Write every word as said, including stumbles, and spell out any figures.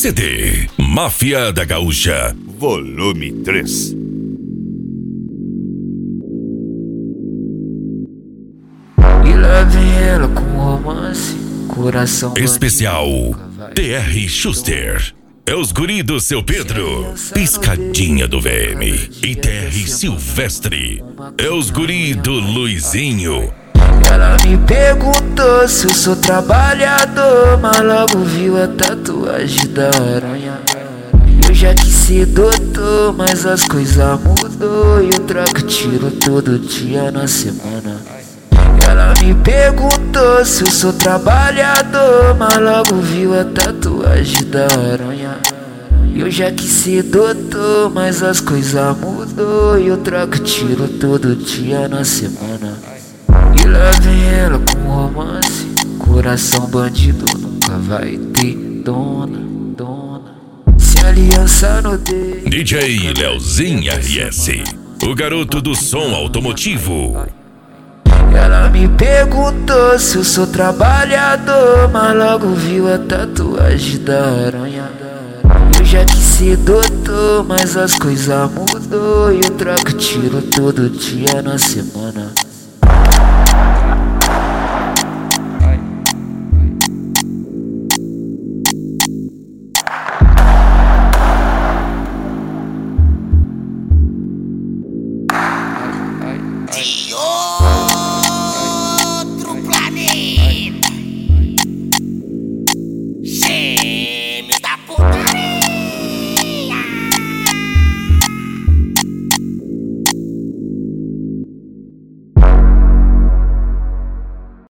C D Máfia da Gaúcha, volume três. E lá vem ela com romance, coração especial T R Schuster. É os guri do Seu Pedro, Piscadinha do V M e T R Silvestre. É os guri do Luizinho. Ela me perguntou se eu sou trabalhador, mas logo viu a tatuagem da aranha. Eu já quis ser doutor, mas as coisas mudou e eu troco tiro todo dia na semana. Ela me perguntou se eu sou trabalhador, mas logo viu a tatuagem da aranha. Eu já quis ser doutor, mas as coisas mudou e eu troco tiro todo dia na semana. E lá vem ela com romance, coração bandido nunca vai ter dona, dona. Se aliança no dedo. D J Leozinho R S, o garoto do som automotivo. Ela me perguntou se eu sou trabalhador, mas logo viu a tatuagem da aranha. Eu já quis ser doutor, mas as coisas mudou e eu troco tiro todo dia na semana.